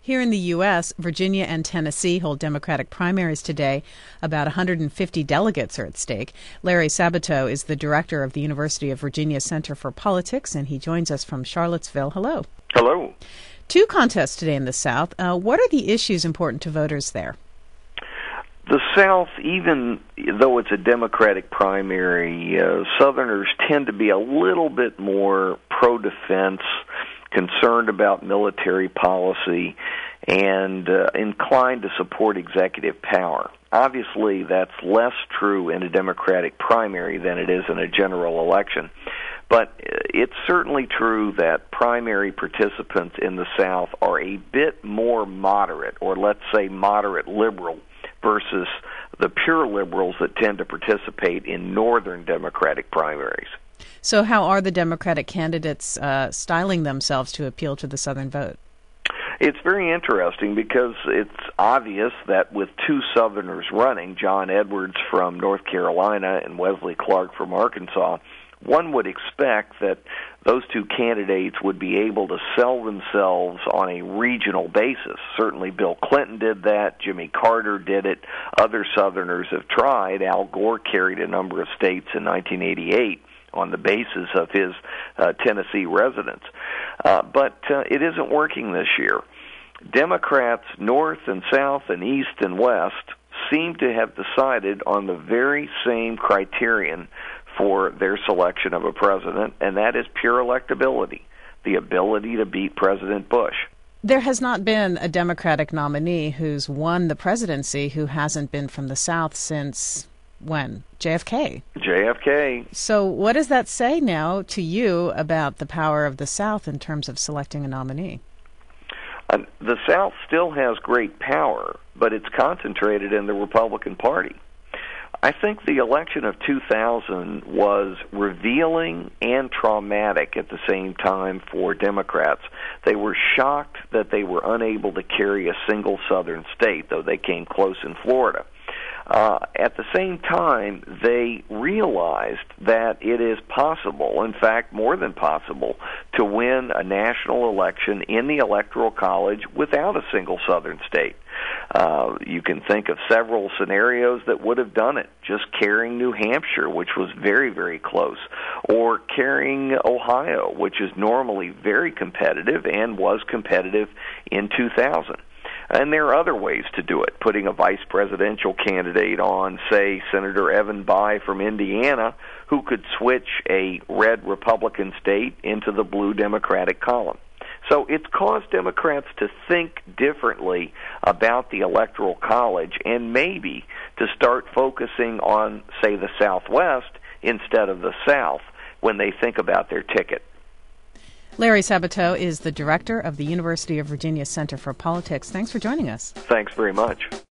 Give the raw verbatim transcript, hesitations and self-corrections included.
Here in the U S, Virginia and Tennessee hold Democratic primaries today. About one hundred fifty delegates are at stake. Larry Sabato is the director of the University of Virginia Center for Politics, and he joins us from Charlottesville. Hello. Hello. Two contests today in the South. Uh, what are the issues important to voters there? The South, even though it's a Democratic primary, uh, Southerners tend to be a little bit more pro-defense, concerned about military policy, and uh, inclined to support executive power. Obviously, that's less true in a Democratic primary than it is in a general election. But it's certainly true that primary participants in the South are a bit more moderate, or let's say moderate liberal, versus the pure liberals that tend to participate in northern Democratic primaries. So how are the Democratic candidates uh, styling themselves to appeal to the Southern vote? It's very interesting because it's obvious that with two Southerners running, John Edwards from North Carolina and Wesley Clark from Arkansas, one would expect that those two candidates would be able to sell themselves on a regional basis. Certainly Bill Clinton did that, Jimmy Carter did it, other Southerners have tried. Al Gore carried a number of states in nineteen eighty-eight on the basis of his uh, Tennessee residence. Uh, but uh, it isn't working this year. Democrats north and south and east and west seem to have decided on the very same criterion for their selection of a president, and that is pure electability, the ability to beat President Bush. There has not been a Democratic nominee who's won the presidency who hasn't been from the South since when? J F K. J F K. So what does that say now to you about the power of the South in terms of selecting a nominee? Uh, the South still has great power, but it's concentrated in the Republican Party. I think the election of two thousand was revealing and traumatic at the same time for Democrats. They were shocked that they were unable to carry a single southern state, though they came close in Florida. Uh, at the same time, they realized that it is possible, in fact, more than possible, to win a national election in the Electoral College without a single southern state. Uh, you can think of several scenarios that would have done it, just carrying New Hampshire, which was very, very close, or carrying Ohio, which is normally very competitive and was competitive in two thousand. And there are other ways to do it, putting a vice presidential candidate on, say, Senator Evan Bayh from Indiana, who could switch a red Republican state into the blue Democratic column. So it's caused Democrats to think differently about the Electoral College and maybe to start focusing on, say, the Southwest instead of the South when they think about their ticket. Larry Sabato is the director of the University of Virginia Center for Politics. Thanks for joining us. Thanks very much.